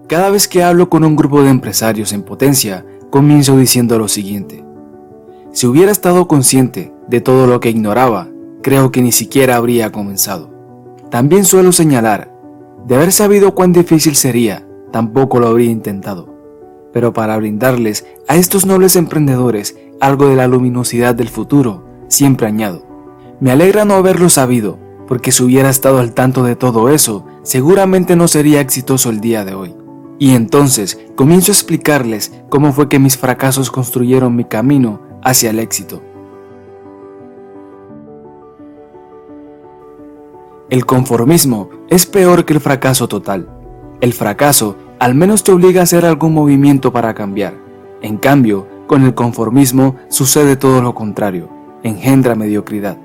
Cada vez que hablo con un grupo de empresarios en potencia, comienzo diciendo lo siguiente: si hubiera estado consciente de todo lo que ignoraba, creo que ni siquiera habría comenzado. También suelo señalar, de haber sabido cuán difícil sería, tampoco lo habría intentado. Pero para brindarles a estos nobles emprendedores algo de la luminosidad del futuro, siempre añado: me alegra no haberlo sabido, porque si hubiera estado al tanto de todo eso, seguramente no sería exitoso el día de hoy. Y entonces comienzo a explicarles cómo fue que mis fracasos construyeron mi camino hacia el éxito. El conformismo es peor que el fracaso total. El fracaso al menos te obliga a hacer algún movimiento para cambiar. En cambio, con el conformismo sucede todo lo contrario, engendra mediocridad.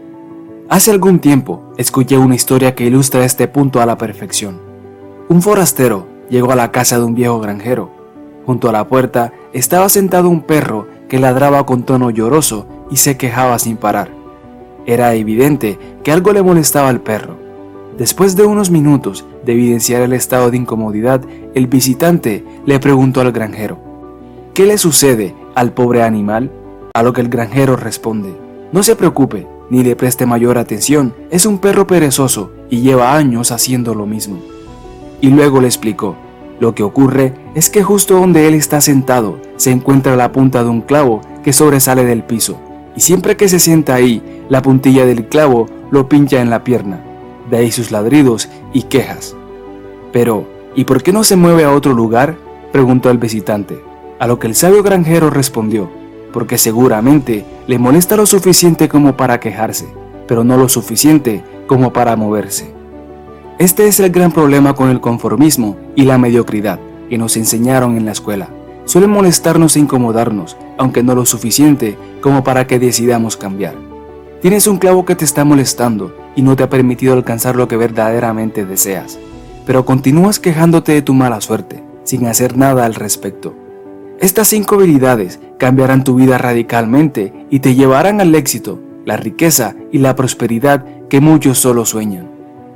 Hace algún tiempo escuché una historia que ilustra este punto a la perfección. Un forastero llegó a la casa de un viejo granjero. Junto a la puerta estaba sentado un perro que ladraba con tono lloroso y se quejaba sin parar. Era evidente que algo le molestaba al perro. Después de unos minutos de evidenciar el estado de incomodidad, el visitante le preguntó al granjero: ¿qué le sucede al pobre animal? A lo que el granjero responde: no se preocupe, ni le preste mayor atención, es un perro perezoso y lleva años haciendo lo mismo. Y luego le explicó: lo que ocurre es que justo donde él está sentado se encuentra la punta de un clavo que sobresale del piso, y siempre que se sienta ahí, la puntilla del clavo lo pincha en la pierna. De ahí sus ladridos y quejas. Pero, ¿y por qué no se mueve a otro lugar?, preguntó el visitante, a lo que el sabio granjero respondió: porque seguramente le molesta lo suficiente como para quejarse, pero no lo suficiente como para moverse. Este es el gran problema con el conformismo y la mediocridad que nos enseñaron en la escuela. Suelen molestarnos e incomodarnos, aunque no lo suficiente como para que decidamos cambiar. Tienes un clavo que te está molestando y no te ha permitido alcanzar lo que verdaderamente deseas, pero continúas quejándote de tu mala suerte, sin hacer nada al respecto. Estas 5 habilidades cambiarán tu vida radicalmente y te llevarán al éxito, la riqueza y la prosperidad que muchos solo sueñan.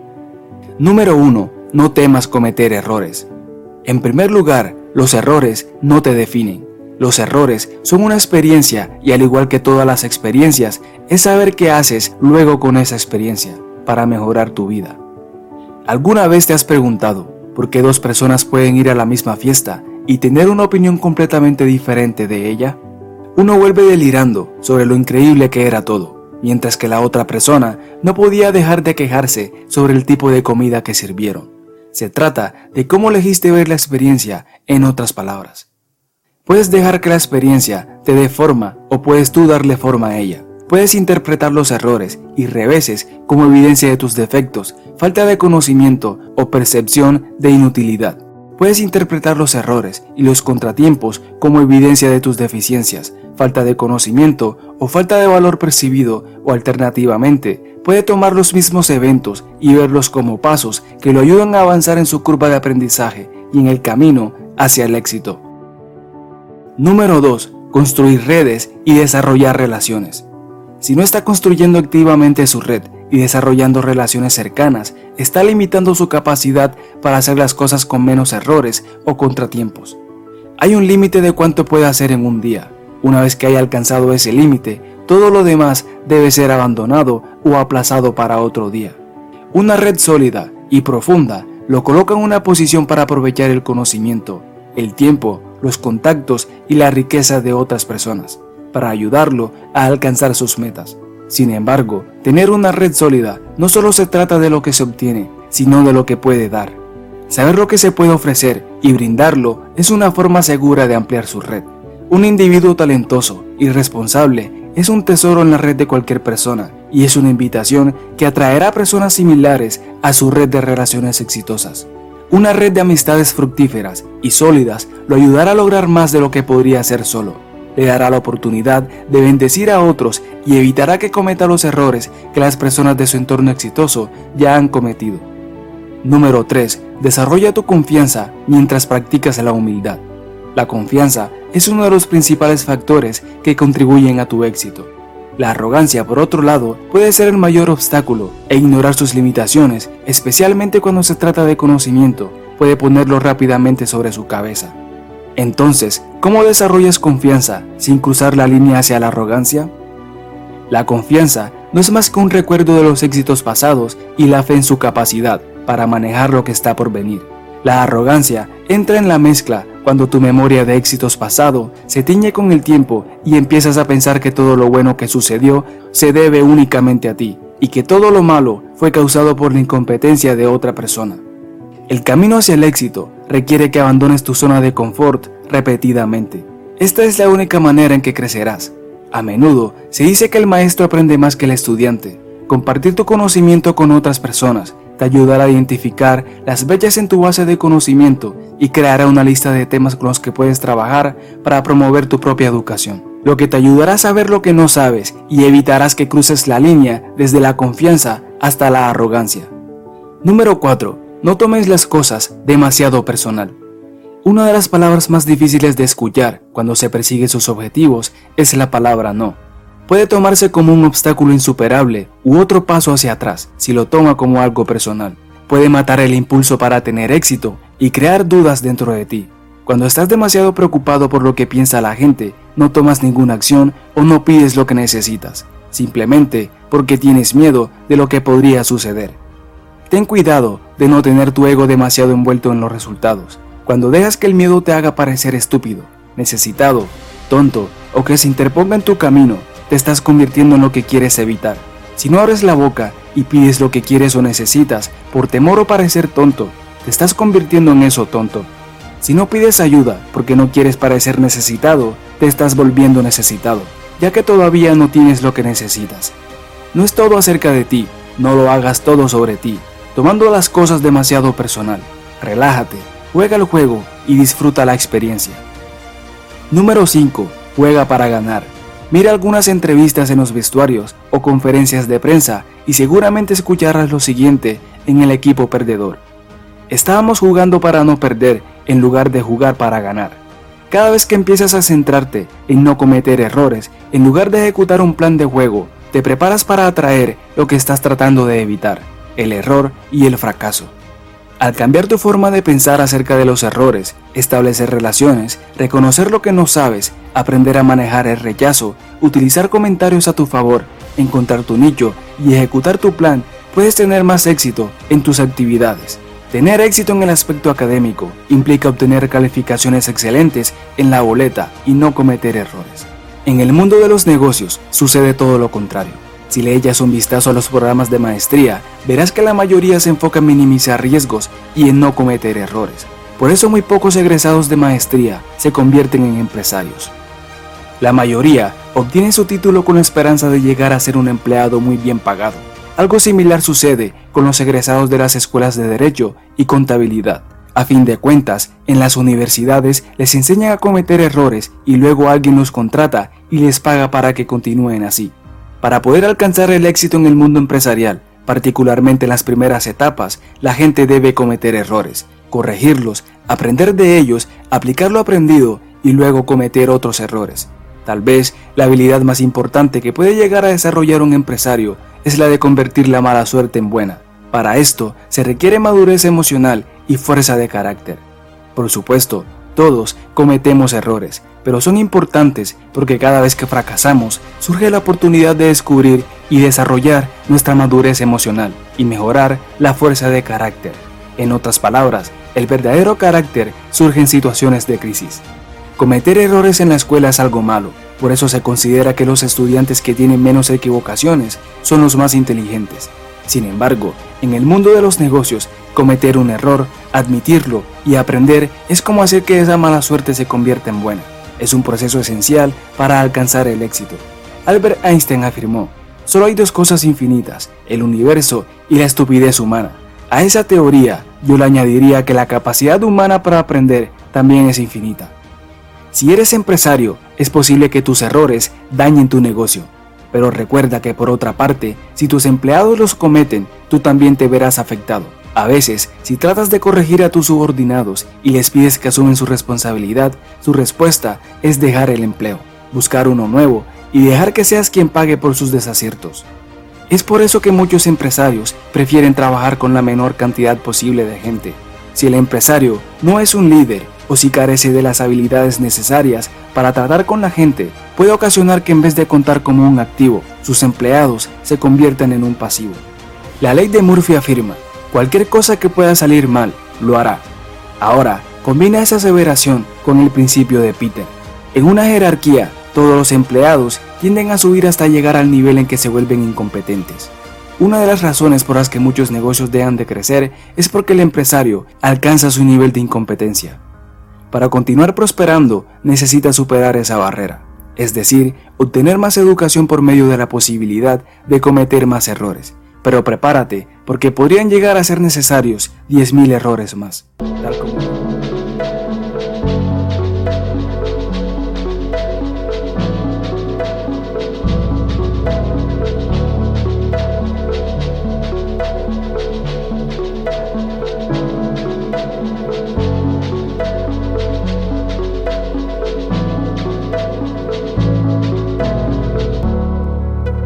Número 1. No temas cometer errores. En primer lugar, los errores no te definen. Los errores son una experiencia y, al igual que todas las experiencias, es saber qué haces luego con esa experiencia para mejorar tu vida. ¿Alguna vez te has preguntado por qué 2 personas pueden ir a la misma fiesta y tener una opinión completamente diferente de ella? Uno vuelve delirando sobre lo increíble que era todo, mientras que la otra persona no podía dejar de quejarse sobre el tipo de comida que sirvieron. Se trata de cómo elegiste ver la experiencia, en otras palabras. Puedes dejar que la experiencia te dé forma o puedes tú darle forma a ella. Puedes interpretar los errores y reveses como evidencia de tus defectos, falta de conocimiento o percepción de inutilidad. Puedes interpretar los errores y los contratiempos como evidencia de tus deficiencias, falta de conocimiento o falta de valor percibido, o alternativamente, puede tomar los mismos eventos y verlos como pasos que lo ayudan a avanzar en su curva de aprendizaje y en el camino hacia el éxito. Número 2. Construir redes y desarrollar relaciones. Si no está construyendo activamente su red y desarrollando relaciones cercanas, está limitando su capacidad para hacer las cosas con menos errores o contratiempos. Hay un límite de cuánto puede hacer en un día. Una vez que haya alcanzado ese límite, todo lo demás debe ser abandonado o aplazado para otro día. Una red sólida y profunda lo coloca en una posición para aprovechar el conocimiento, el tiempo, los contactos y la riqueza de otras personas, para ayudarlo a alcanzar sus metas. Sin embargo, tener una red sólida no solo se trata de lo que se obtiene, sino de lo que puede dar. Saber lo que se puede ofrecer y brindarlo es una forma segura de ampliar su red. Un individuo talentoso y responsable es un tesoro en la red de cualquier persona, y es una invitación que atraerá a personas similares a su red de relaciones exitosas. Una red de amistades fructíferas y sólidas lo ayudará a lograr más de lo que podría hacer solo. Le dará la oportunidad de bendecir a otros y evitará que cometa los errores que las personas de su entorno exitoso ya han cometido. Número 3. Desarrolla tu confianza mientras practicas la humildad. La confianza es uno de los principales factores que contribuyen a tu éxito. La arrogancia, por otro lado, puede ser el mayor obstáculo, e ignorar sus limitaciones, especialmente cuando se trata de conocimiento, puede ponerlo rápidamente sobre su cabeza. Entonces, ¿cómo desarrollas confianza sin cruzar la línea hacia la arrogancia? La confianza no es más que un recuerdo de los éxitos pasados y la fe en su capacidad para manejar lo que está por venir. La arrogancia entra en la mezcla cuando tu memoria de éxitos pasados se tiñe con el tiempo y empiezas a pensar que todo lo bueno que sucedió se debe únicamente a ti y que todo lo malo fue causado por la incompetencia de otra persona. El camino hacia el éxito requiere que abandones tu zona de confort repetidamente. Esta es la única manera en que crecerás. A menudo se dice que el maestro aprende más que el estudiante. Compartir tu conocimiento con otras personas te ayudará a identificar las brechas en tu base de conocimiento y creará una lista de temas con los que puedes trabajar para promover tu propia educación, lo que te ayudará a saber lo que no sabes y evitarás que cruces la línea desde la confianza hasta la arrogancia. Número 4. No tomes las cosas demasiado personal. Una de las palabras más difíciles de escuchar cuando se persigue sus objetivos es la palabra no. Puede tomarse como un obstáculo insuperable u otro paso hacia atrás si lo toma como algo personal. Puede matar el impulso para tener éxito y crear dudas dentro de ti. Cuando estás demasiado preocupado por lo que piensa la gente, no tomas ninguna acción o no pides lo que necesitas, simplemente porque tienes miedo de lo que podría suceder. Ten cuidado de no tener tu ego demasiado envuelto en los resultados. Cuando dejas que el miedo te haga parecer estúpido, necesitado, tonto o que se interponga en tu camino, te estás convirtiendo en lo que quieres evitar. Si no abres la boca y pides lo que quieres o necesitas por temor o parecer tonto, te estás convirtiendo en eso tonto. Si no pides ayuda porque no quieres parecer necesitado, te estás volviendo necesitado, ya que todavía no tienes lo que necesitas. No es todo acerca de ti, no lo hagas todo sobre ti, tomando las cosas demasiado personal. Relájate, juega el juego y disfruta la experiencia. Número 5. Juega para ganar. Mira algunas entrevistas en los vestuarios o conferencias de prensa y seguramente escucharás lo siguiente en el equipo perdedor. Estábamos jugando para no perder en lugar de jugar para ganar. Cada vez que empiezas a centrarte en no cometer errores, en lugar de ejecutar un plan de juego, te preparas para atraer lo que estás tratando de evitar, el error y el fracaso. Al cambiar tu forma de pensar acerca de los errores, establecer relaciones, reconocer lo que no sabes, aprender a manejar el rechazo, utilizar comentarios a tu favor, encontrar tu nicho y ejecutar tu plan, puedes tener más éxito en tus actividades. Tener éxito en el aspecto académico implica obtener calificaciones excelentes en la boleta y no cometer errores. En el mundo de los negocios sucede todo lo contrario. Si le echas un vistazo a los programas de maestría, verás que la mayoría se enfoca en minimizar riesgos y en no cometer errores. Por eso muy pocos egresados de maestría se convierten en empresarios. La mayoría obtiene su título con la esperanza de llegar a ser un empleado muy bien pagado. Algo similar sucede con los egresados de las escuelas de Derecho y Contabilidad. A fin de cuentas, en las universidades les enseñan a cometer errores y luego alguien los contrata y les paga para que continúen así. Para poder alcanzar el éxito en el mundo empresarial, particularmente en las primeras etapas, la gente debe cometer errores, corregirlos, aprender de ellos, aplicar lo aprendido y luego cometer otros errores. Tal vez la habilidad más importante que puede llegar a desarrollar un empresario es la de convertir la mala suerte en buena. Para esto se requiere madurez emocional y fuerza de carácter. Por supuesto, todos cometemos errores, pero son importantes porque cada vez que fracasamos surge la oportunidad de descubrir y desarrollar nuestra madurez emocional y mejorar la fuerza de carácter. En otras palabras, el verdadero carácter surge en situaciones de crisis. Cometer errores en la escuela es algo malo, por eso se considera que los estudiantes que tienen menos equivocaciones son los más inteligentes. Sin embargo, en el mundo de los negocios, cometer un error, admitirlo y aprender es como hacer que esa mala suerte se convierta en buena. Es un proceso esencial para alcanzar el éxito. Albert Einstein afirmó: solo hay dos cosas infinitas, el universo y la estupidez humana. A esa teoría yo le añadiría que la capacidad humana para aprender también es infinita. Si eres empresario, es posible que tus errores dañen tu negocio. Pero recuerda que por otra parte, si tus empleados los cometen, tú también te verás afectado. A veces, si tratas de corregir a tus subordinados y les pides que asumen su responsabilidad, su respuesta es dejar el empleo, buscar uno nuevo y dejar que seas quien pague por sus desaciertos. Es por eso que muchos empresarios prefieren trabajar con la menor cantidad posible de gente. Si el empresario no es un líder o si carece de las habilidades necesarias para tratar con la gente, puede ocasionar que en vez de contar como un activo, sus empleados se conviertan en un pasivo. La ley de Murphy afirma, cualquier cosa que pueda salir mal, lo hará. Ahora, combina esa aseveración con el principio de Peter. En una jerarquía, todos los empleados tienden a subir hasta llegar al nivel en que se vuelven incompetentes. Una de las razones por las que muchos negocios dejan de crecer es porque el empresario alcanza su nivel de incompetencia. Para continuar prosperando, necesita superar esa barrera, es decir, obtener más educación por medio de la posibilidad de cometer más errores. Pero prepárate, porque podrían llegar a ser necesarios 10.000 errores más. Tal como